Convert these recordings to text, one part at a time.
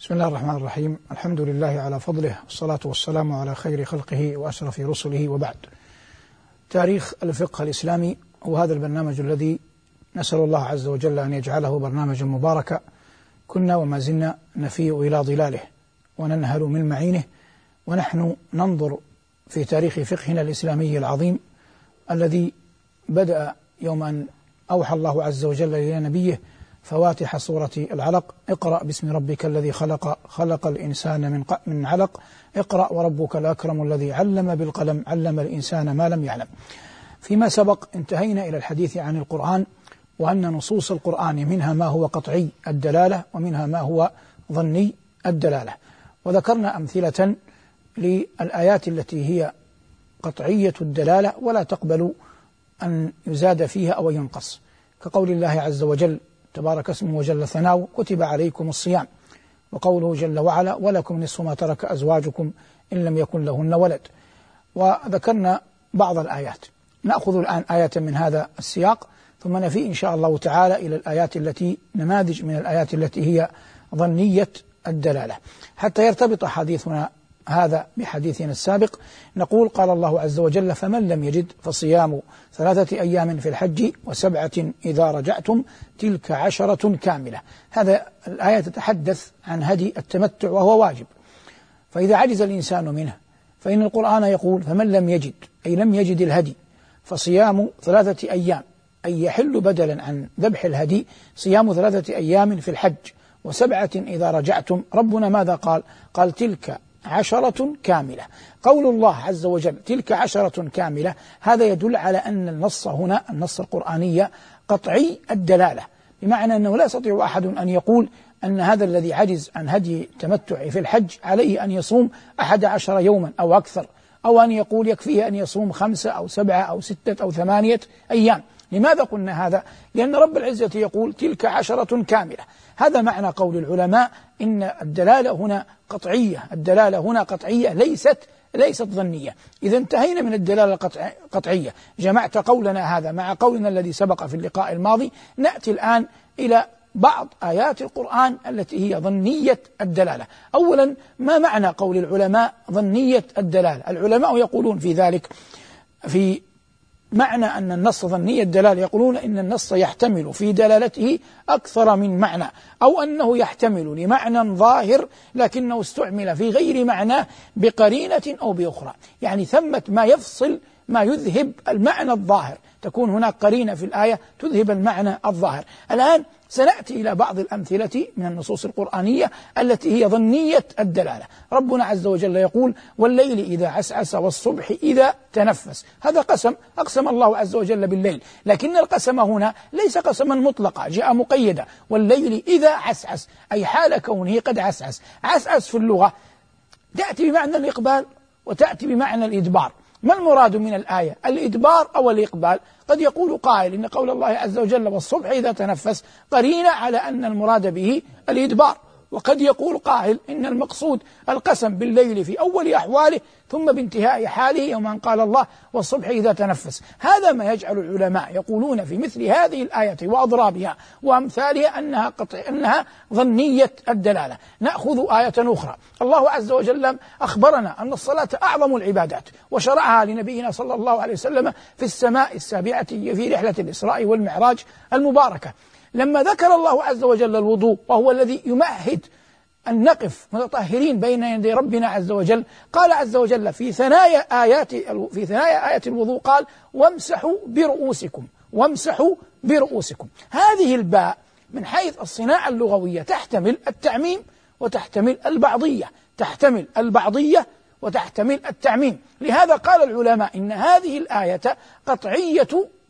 بسم الله الرحمن الرحيم. الحمد لله على فضله، والصلاة والسلام على خير خلقه وأشرف رسله، وبعد. تاريخ الفقه الإسلامي هو هذا البرنامج الذي نسأل الله عز وجل أن يجعله برنامجا مباركا كنا وما زلنا نفيء إلى ظلاله وننهل من معينه، ونحن ننظر في تاريخ فقهنا الإسلامي العظيم الذي بدأ يوم أن أوحى الله عز وجل إلى نبيه فواتح سورة العلق: اقرأ باسم ربك الذي خلق، خلق الإنسان من علق، اقرأ وربك الأكرم الذي علم بالقلم، علم الإنسان ما لم يعلم. فيما سبق انتهينا إلى الحديث عن القرآن، وأن نصوص القرآن منها ما هو قطعي الدلالة ومنها ما هو ظني الدلالة، وذكرنا أمثلة للآيات التي هي قطعية الدلالة ولا تقبل أن يزاد فيها أو ينقص، كقول الله عز وجل تبارك اسمه وجل ثناؤه: كتب عليكم الصيام، وقوله جل وعلا: ولكم نصف ما ترك أزواجكم إن لم يكن لهن ولد. وذكرنا بعض الآيات. نأخذ الآن آية من هذا السياق، ثم نفي إن شاء الله تعالى إلى الآيات التي نماذج من الآيات التي هي ظنية الدلالة، حتى يرتبط حديثنا هذا بحديثنا السابق. نقول: قال الله عز وجل: فمن لم يجد فصيام 3 أيام في الحج و7 إذا رجعتم تلك 10 كاملة. هذا الآية تتحدث عن هدي التمتع وهو واجب، فإذا عجز الإنسان منه فإن القرآن يقول: فمن لم يجد، أي لم يجد الهدي، فصيام 3 أيام، أي يحل بدلا عن ذبح الهدي صيام 3 أيام في الحج و7 إذا رجعتم. ربنا ماذا قال؟ قال: تلك 10 كاملة. قول الله عز وجل تلك 10 كاملة، هذا يدل على أن النص هنا، النص القرآني، قطعي الدلالة، بمعنى أنه لا يستطيع أحد أن يقول أن هذا الذي عجز عن هدي التمتع في الحج عليه أن يصوم 11 يوما أو أكثر، أو أن يقول يكفيه أن يصوم 5 أو 7 أو 6 أو 8 أيام. لماذا قلنا هذا؟ لأن رب العزة يقول تلك 10 كاملة. هذا معنى قول العلماء إن الدلالة هنا قطعية، الدلالة هنا قطعية ليست ظنية. إذا انتهينا من الدلالة القطعية، جمعت قولنا هذا مع قولنا الذي سبق في اللقاء الماضي. نأتي الآن إلى بعض آيات القرآن التي هي ظنية الدلالة. أولا، ما معنى قول العلماء ظنية الدلالة؟ العلماء يقولون في ذلك، في معنى أن النص ظني الدلالة، يقولون إن النص يحتمل في دلالته أكثر من معنى، أو أنه يحتمل لمعنى ظاهر لكنه استعمل في غير معناه بقرينة أو بأخرى. يعني ثمة ما يفصل، ما يذهب المعنى الظاهر، تكون هناك قرينة في الآية تذهب المعنى الظاهر. الآن سنأتي إلى بعض الأمثلة من النصوص القرآنية التي هي ظنية الدلالة. ربنا عز وجل يقول: والليل إذا عسعس والصبح إذا تنفس. هذا قسم أقسم الله عز وجل بالليل، لكن القسم هنا ليس قسما مطلقا، جاء مقيدا: والليل إذا عسعس، أي حال كونه قد عسعس. عسعس في اللغة تأتي بمعنى الإقبال وتأتي بمعنى الإدبار. ما المراد من الآية؟ الإدبار أو الإقبال؟ قد يقول قائل إن قول الله عز وجل والصبح إذا تنفس قرينة على أن المراد به الإدبار، وقد يقول قائل إن المقصود القسم بالليل في أول أحواله ثم بانتهاء حاله يوم أن قال الله والصبح إذا تنفس. هذا ما يجعل العلماء يقولون في مثل هذه الآية وأضرابها وأمثالها أنها ظنية الدلالة. نأخذ آية أخرى. الله عز وجل أخبرنا أن الصلاة أعظم العبادات، وشرعها لنبينا صلى الله عليه وسلم في السماء السابعة في رحلة الإسراء والمعراج المباركة. لما ذكر الله عز وجل الوضوء، وهو الذي يمهد أن نقف متطهرين بين يدي ربنا عز وجل، قال عز وجل في ثنايا آية الوضوء، قال: وامسحوا برؤوسكم، وامسحوا برؤوسكم. هذه الباء من حيث الصناعة اللغوية تحتمل التعميم وتحتمل البعضية، تحتمل البعضية وتحتمل التعميم. لهذا قال العلماء إن هذه الآية قطعية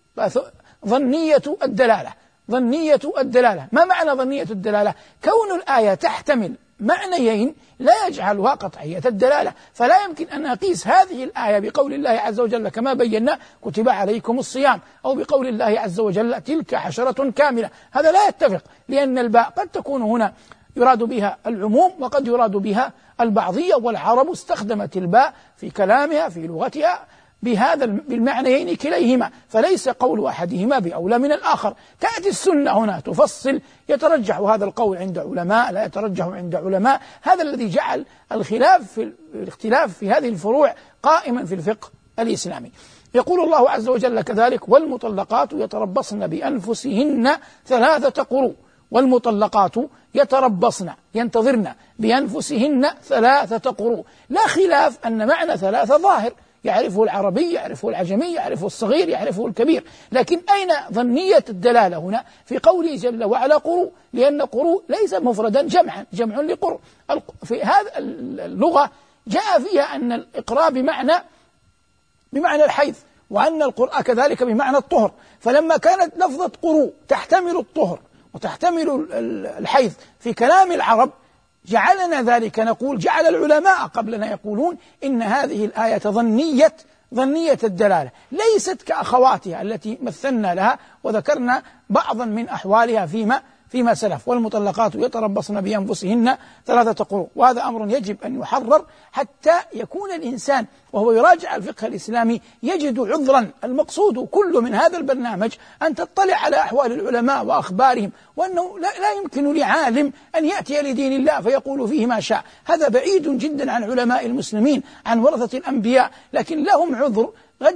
ظنية الدلالة. ظنية الدلالة. ما معنى ظنية الدلالة؟ كون الآية تحتمل معنيين لا يجعلها قطعية الدلالة. فلا يمكن أن أقيس هذه الآية بقول الله عز وجل كما بينا كتب عليكم الصيام، أو بقول الله عز وجل تلك 10 كاملة. هذا لا يتفق، لأن الباء قد تكون هنا يراد بها العموم وقد يراد بها البعضية، والعرب استخدمت الباء في كلامها في لغتها بهذا بالمعنيين كليهما، فليس قول أحدهما بأولى من الآخر. تأتي السنة هنا تفصل، يترجح هذا القول عند علماء، لا يترجح عند علماء. هذا الذي جعل الاختلاف في هذه الفروع قائما في الفقه الإسلامي. يقول الله عز وجل كذلك: والمطلقات يتربصن بأنفسهن 3 قروء. والمطلقات يتربصن، ينتظرن بأنفسهن 3 قروء. لا خلاف أن معنى 3 ظاهر، يعرفه العربي، يعرفه العجمي، يعرفه الصغير، يعرفه الكبير. لكن أين ظنية الدلالة هنا في قوله جل وعلا قروء؟ لأن قروء ليس مفردا، جمع لقرء. في هذا اللغة جاء فيها أن الإقراء بمعنى الحيض، وأن القرء كذلك بمعنى الطهر. فلما كانت لفظة قروء تحتمل الطهر وتحتمل الحيض في كلام العرب، جعلنا ذلك نقول، جعل العلماء قبلنا يقولون إن هذه الآية ظنية الدلالة، ليست كأخواتها التي مثلنا لها وذكرنا بعضا من أحوالها فيما سلف. والمطلقات يتربصن بأنفسهن 3 قروء. وهذا أمر يجب أن يحرر حتى يكون الإنسان وهو يراجع الفقه الإسلامي يجد عذرا. المقصود كل من هذا البرنامج أن تطلع على أحوال العلماء وأخبارهم، وأنه لا يمكن لعالم أن يأتي لدين الله فيقول فيه ما شاء. هذا بعيد جدا عن علماء المسلمين، عن ورثة الأنبياء. لكن لهم عذر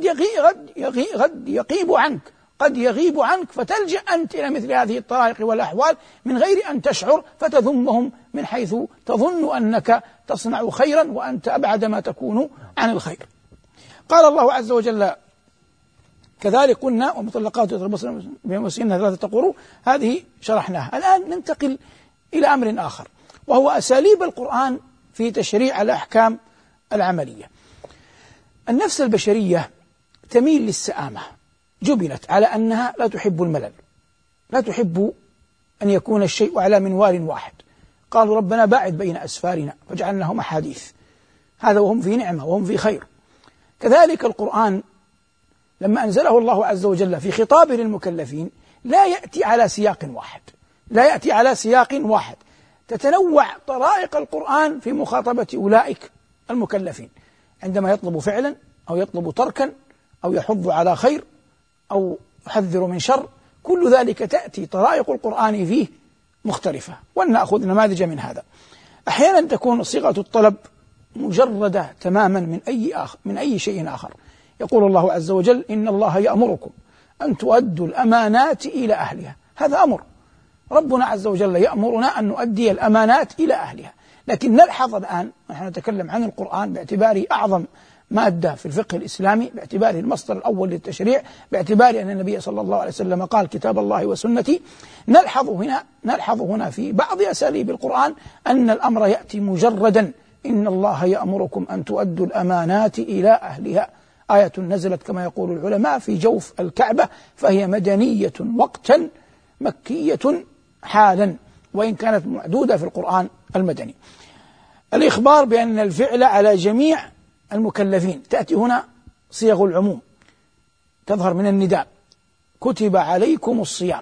قد يغيب عنك فتلجأ أنت إلى مثل هذه الطرائق والأحوال من غير أن تشعر، فتذمهم من حيث تظن أنك تصنع خيرا وأنت أبعد ما تكون عن الخير. قال الله عز وجل كذلك قلنا: ومطلقات يتربصن بأنفسهن 3 قروء. هذه شرحناها. الآن ننتقل إلى أمر آخر، وهو أساليب القرآن في تشريع الأحكام العملية. النفس البشرية تميل للسآمة، جبلت على أنها لا تحب الملل، لا تحب أن يكون الشيء على منوال واحد. قالوا: ربنا باعد بين أسفارنا فجعلناهم أحاديث. هذا وهم في نعمة وهم في خير. كذلك القرآن لما أنزله الله عز وجل في خطاب للمكلفين لا يأتي على سياق واحد، تتنوع طرائق القرآن في مخاطبة أولئك المكلفين عندما يطلب فعلا أو يطلب تركا أو يحض على خير أو يحذر من شر. كل ذلك تأتي طرائق القرآن فيه مختلفة، ولنأخذ نماذج من هذا. أحيانا تكون صيغة الطلب مجردة تماما من أي شيء آخر. يقول الله عز وجل: إن الله يأمركم أن تؤدوا الأمانات إلى أهلها. هذا أمر، ربنا عز وجل يأمرنا أن نؤدي الأمانات إلى أهلها. لكن نلحظ الآن نحن نتكلم عن القرآن باعتباره أعظم مادة في الفقه الإسلامي، باعتباره المصدر الأول للتشريع، باعتباره أن النبي صلى الله عليه وسلم قال: كتاب الله وسنتي. نلحظ هنا في بعض أساليب القرآن أن الأمر يأتي مجردا: إن الله يأمركم أن تؤدوا الأمانات إلى أهلها. آية نزلت كما يقول العلماء في جوف الكعبة، فهي مدنية وقتا، مكية حالا، وإن كانت معدودة في القرآن المدني. الإخبار بأن الفعل على جميع المكلفين، تأتي هنا صيغ العموم تظهر من النداء: كتب عليكم الصيام.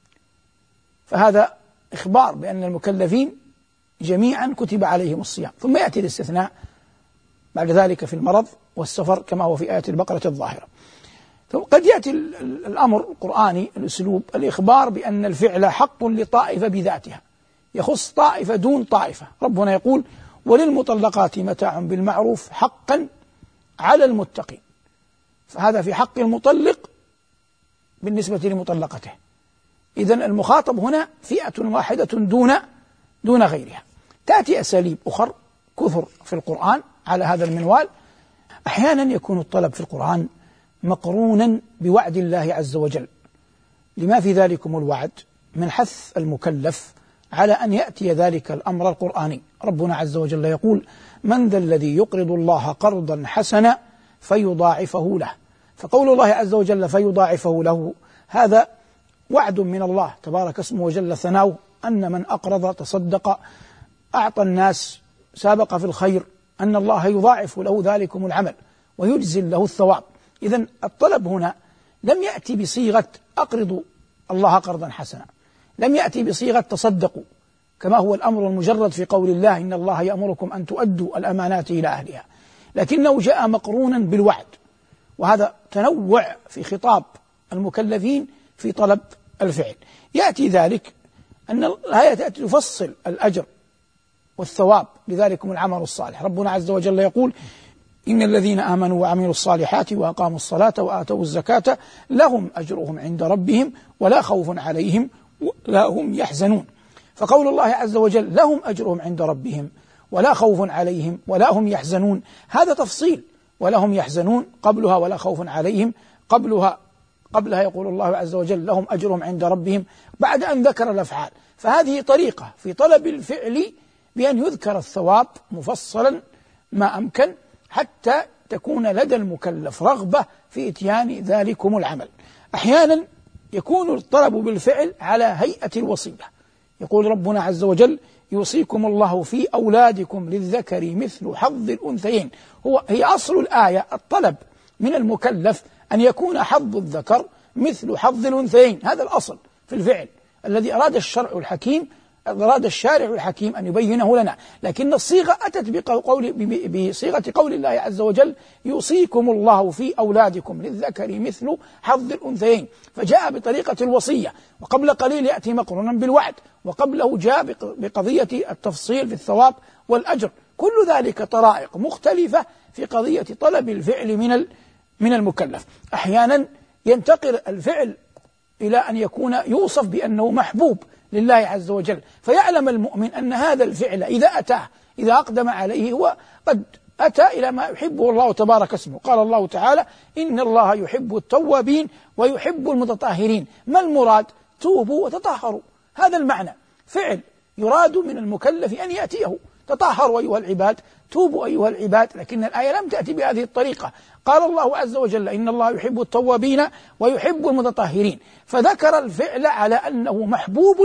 فهذا إخبار بأن المكلفين جميعا كتب عليهم الصيام. ثم يأتي الاستثناء بعد ذلك في المرض والسفر كما هو في آية البقرة الظاهرة. قد يأتي الأمر القرآني الأسلوب الإخبار بأن الفعل حق لطائفة بذاتها، يخص طائفة دون طائفة. ربنا يقول: وللمطلقات متاع بالمعروف حقا على المتقين. فهذا في حق المطلق بالنسبة لمطلقته. إذن المخاطب هنا فئة واحدة دون غيرها. تأتي أساليب أخرى كثر في القرآن على هذا المنوال. أحيانا يكون الطلب في القرآن مقرونا بوعد الله عز وجل، لما في ذلكم الوعد من حث المكلف على أن يأتي ذلك الأمر القرآني. ربنا عز وجل يقول: من ذا الذي يقرض الله قرضا حسنا فيضاعفه له. فقول الله عز وجل فيضاعفه له هذا وعد من الله تبارك اسمه وجل ثناؤه، أن من أقرض تصدق أعطى الناس سابق في الخير أن الله يضاعف له ذلكم العمل ويجزل له الثواب. إذن الطلب هنا لم يأتي بصيغة أقرضوا الله قرضا حسنا، لم يأتي بصيغة تصدقوا كما هو الأمر المجرد في قول الله: إن الله يأمركم أن تؤدوا الأمانات إلى أهلها، لكنه جاء مقرونا بالوعد. وهذا تنوع في خطاب المكلفين في طلب الفعل. يأتي ذلك أن الآية تأتي تفصل الأجر والثواب لذلكم العمل الصالح. ربنا عز وجل يقول: إن الذين آمنوا وعملوا الصالحات وأقاموا الصلاة وآتوا الزكاة لهم أجرهم عند ربهم ولا خوف عليهم ولا هم يحزنون. فقول الله عز وجل لهم أجرهم عند ربهم ولا خوف عليهم ولا هم يحزنون، هذا تفصيل. ولا هم يحزنون قبلها ولا خوف عليهم قبلها يقول الله عز وجل لهم أجرهم عند ربهم بعد أن ذكر الأفعال. فهذه طريقة في طلب الفعل بأن يذكر الثواب مفصلا ما أمكن حتى تكون لدى المكلف رغبة في إتيان ذلكم العمل. أحيانا يكون الطلب بالفعل على هيئة الوصية. يقول ربنا عز وجل: يوصيكم الله في أولادكم للذكر مثل حظ الأنثيين. هي أصل الآية الطلب من المكلف أن يكون حظ الذكر مثل حظ الأنثيين، هذا الأصل في الفعل الذي أراد الشارع الحكيم أن يبينه لنا. لكن الصيغة أتت بصيغة قول الله عز وجل: يوصيكم الله في أولادكم للذكر مثل حظ الأنثيين، فجاء بطريقة الوصية، وقبل قليل يأتي مقرونا بالوعد، وقبله جاء بقضية التفصيل في الثواب والأجر. كل ذلك طرائق مختلفة في قضية طلب الفعل من المكلف. أحيانا ينتقل الفعل إلى أن يكون يوصف بأنه محبوب لله عز وجل، فيعلم المؤمن أن هذا الفعل إذا أقدم عليه هو قد أتى إلى ما يحبه الله تبارك اسمه. قال الله تعالى: إن الله يحب التوابين ويحب المتطهرين. ما المراد؟ توبوا وتطهروا، هذا المعنى. فعل يراد من المكلف أن يأتيه: تطهروا أيها العباد، توبوا أيها العباد. لكن الآية لم تأتي بهذه الطريقة. قال الله عز وجل: إن الله يحب التوابين ويحب المتطهرين، فذكر الفعل على أنه محبوب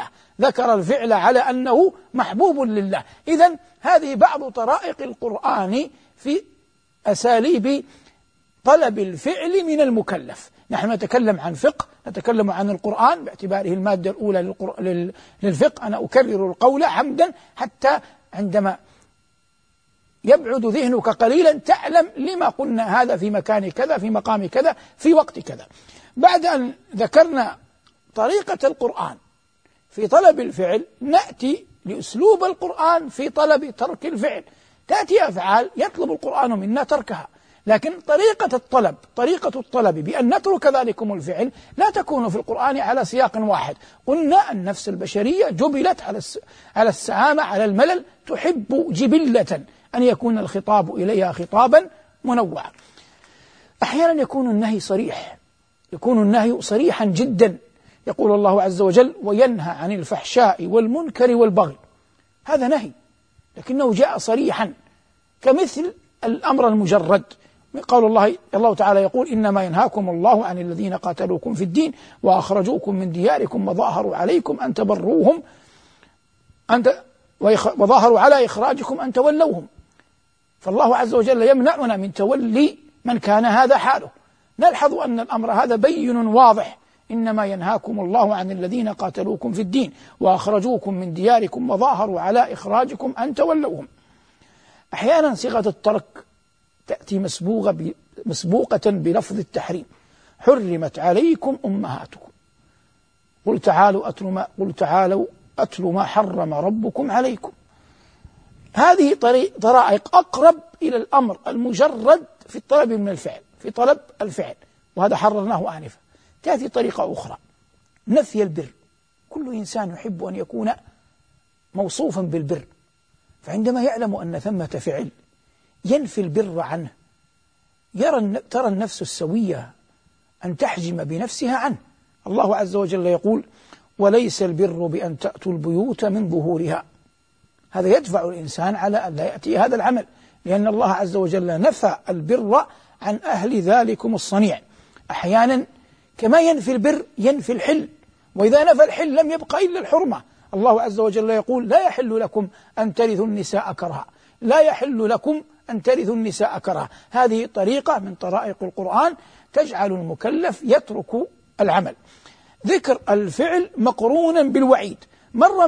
لله. إذن هذه بعض طرائق القرآن في أساليب طلب الفعل من المكلف. نحن نتكلم عن فقه، نتكلم عن القرآن باعتباره المادة الأولى للفقه. أنا أكرر القول عمدا حتى عندما يبعد ذهنك قليلا تعلم لما قلنا هذا في مكان كذا، في مقام كذا، في وقت كذا. بعد أن ذكرنا طريقة القرآن في طلب الفعل، نأتي لأسلوب القرآن في طلب ترك الفعل. تأتي أفعال يطلب القرآن منا تركها، لكن طريقة الطلب بأن نترك ذلكم الفعل لا تكون في القرآن على سياق واحد. قلنا النفس البشرية جبلت على السآمة، على الملل، تحب جبلة أن يكون الخطاب إليها خطابا منوعا. أحيانا يكون النهي صريحا جدا. يقول الله عز وجل: وينهى عن الفحشاء والمنكر والبغي. هذا نهي لكنه جاء صريحا، كمثل الأمر المجرد. قال الله تعالى يقول: إنما ينهاكم الله عن الذين قاتلوكم في الدين وأخرجوكم من دياركم وظاهروا عليكم أن تبروهم وظاهروا على إخراجكم أن تولوهم. فالله عز وجل يمنعنا من تولي من كان هذا حاله. نلحظ أن الأمر هذا بين واضح: إنما ينهاكم الله عن الذين قاتلوكم في الدين وأخرجوكم من دياركم وظاهروا على إخراجكم أن تولوهم. أحيانا صيغة الترك تأتي مسبوقة بلفظ التحريم: حرمت عليكم أمهاتكم، قل تعالوا أتل ما حرم ربكم عليكم. هذه طرائق أقرب إلى الأمر المجرد في الطلب من الفعل، في طلب الفعل، وهذا حررناه آنفا. تأتي طريقة أخرى: نفي البر. كل إنسان يحب أن يكون موصوفا بالبر، فعندما يعلم أن ثمة فعل ينفي البر عنه، ترى النفس السوية أن تحجم بنفسها عنه. الله عز وجل يقول: وليس البر بأن تأتوا البيوت من ظهورها. هذا يدفع الإنسان على أن لا يأتي هذا العمل، لأن الله عز وجل نفى البر عن أهل ذلكم الصنيع. أحيانا كما ينفي البر ينفي الحل، وإذا نفى الحل لم يبق إلا الحرمة. الله عز وجل يقول: لا يحل لكم أن ترثوا النساء كرها، لا يحل لكم أن ترثوا النساء كرها. هذه طريقة من طرائق القرآن تجعل المكلف يترك العمل. ذكر الفعل مقرونا بالوعيد. مر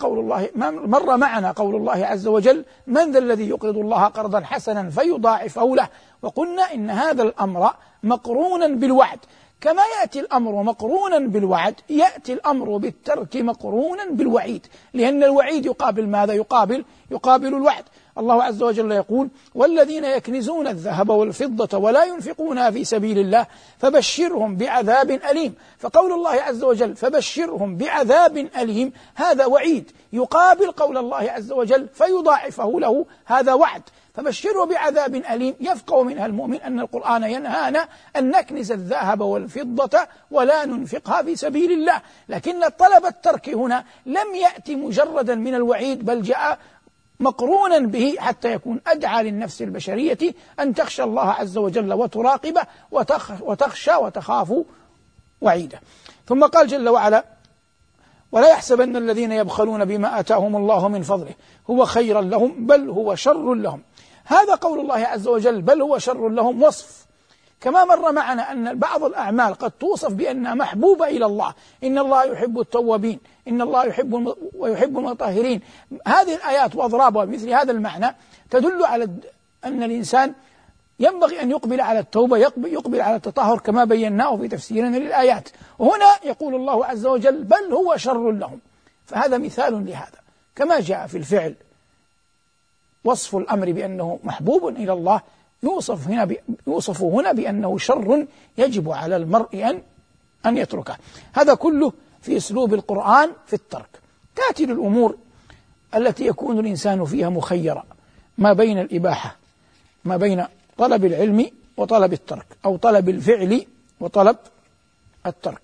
معنا قول الله عز وجل: من ذا الذي يقرض الله قرضا حسنا فيضاعفه له. وقلنا إن هذا الأمر مقرونا بالوعد، كما يأتي الأمر مقرونا بالوعد يأتي الأمر بالترك مقرونا بالوعيد، لأن الوعيد يقابل ماذا؟ يقابل الوعد. الله عز وجل يقول: والذين يكنزون الذهب والفضة ولا ينفقونها في سبيل الله فبشرهم بعذاب أليم. فقول الله عز وجل فبشرهم بعذاب أليم هذا وعيد يقابل قول الله عز وجل فيضاعفه له، هذا وعد. فبشره بعذاب أليم يفقه منها المؤمن أن القرآن ينهانا أن نكنز الذهب والفضة ولا ننفقها في سبيل الله، لكن طلب الترك هنا لم يأتي مجردا من الوعيد، بل جاء مقرونا به حتى يكون أدعى للنفس البشرية أن تخشى الله عز وجل وتراقبه وتخشى وتخاف وعيده. ثم قال جل وعلا: ولا يحسبن الذين يبخلون بما آتاهم الله من فضله هو خيرا لهم بل هو شر لهم. هذا قول الله عز وجل بل هو شر لهم وصف، كما مر معنا أن بعض الأعمال قد توصف بأنها محبوبة إلى الله، إن الله يحب التوابين، إن الله يحب المطهرين. هذه الآيات وأضرابها بمثل هذا المعنى تدل على أن الإنسان ينبغي أن يقبل على التوبة، يقبل على التطهر كما بيناه في تفسيرنا للآيات. وهنا يقول الله عز وجل بل هو شر لهم، فهذا مثال لهذا. كما جاء في الفعل وصف الأمر بأنه محبوب إلى الله، يوصف هنا بأنه شر يجب على المرء أن يتركه. هذا كله في أسلوب القرآن في الترك. تأتي للأمور التي يكون الإنسان فيها مخيرا ما بين الإباحة، ما بين طلب العلم وطلب الترك، أو طلب الفعل وطلب الترك.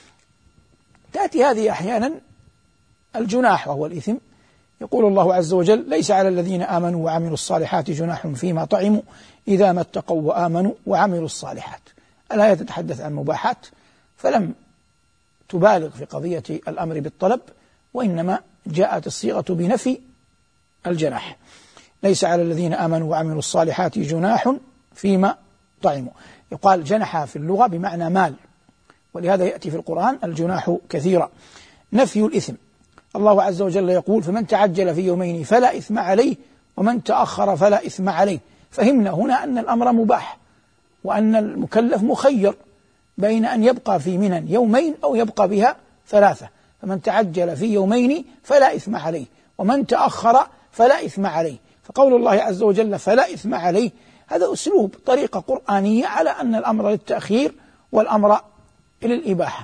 تأتي هذه أحيانا الجناح وهو الإثم. يقول الله عز وجل: ليس على الذين آمنوا وعملوا الصالحات جناح فيما طعموا إذا ما اتقوا وآمنوا وعملوا الصالحات. الآية تتحدث عن مباحات، فلم تبالغ في قضية الأمر بالطلب، وإنما جاءت الصيغة بنفي الجناح. ليس على الذين آمنوا وعملوا الصالحات جناح فيما طعموا. يقال جنح في اللغة بمعنى مال، ولهذا يأتي في القرآن الجناح كثيرا. نفي الإثم، الله عز وجل يقول: فمن تعجل في يومين فلا إثم عليه ومن تأخر فلا إثم عليه. فهمنا هنا أن الأمر مباح، وأن المكلف مخير بين أن يبقى في منى يومين أو يبقى بها 3. فمن تعجل في يومين فلا إثم عليه ومن تأخر فلا إثم عليه. فقول الله عز وجل فلا إثم عليه هذا أسلوب طريقة قرآنية على أن الأمر للتأخير والأمر للإباحة.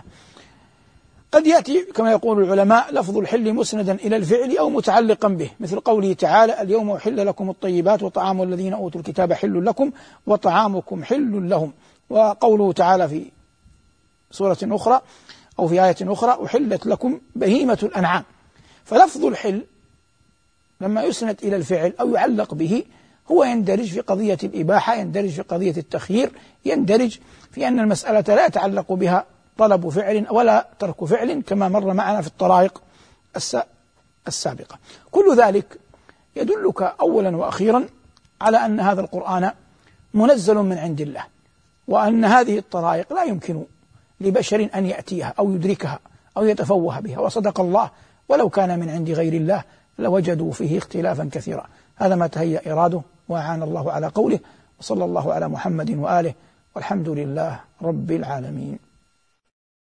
قد يأتي كما يقول العلماء لفظ الحل مسندا إلى الفعل أو متعلقا به، مثل قوله تعالى: اليوم أحل لكم الطيبات وطعام الذين أوتوا الكتاب حل لكم وطعامكم حل لهم. وقوله تعالى في سورة أخرى أو في آية أخرى: أحلت لكم بهيمة الأنعام. فلفظ الحل لما يسند إلى الفعل أو يعلق به هو يندرج في قضية الإباحة، يندرج في قضية التخيير، يندرج في أن المسألة لا يتعلق بها طلب فعل ولا ترك فعل كما مر معنا في الطرائق السابقة. كل ذلك يدلك أولا وأخيرا على أن هذا القرآن منزل من عند الله، وأن هذه الطرائق لا يمكن لبشر أن يأتيها أو يدركها أو يتفوه بها، وصدق الله: ولو كان من عند غير الله لوجدوا فيه اختلافا كثيرا. هذا ما تهيأ إراده وأعان الله على قوله، وصلى الله على محمد وآله، والحمد لله رب العالمين.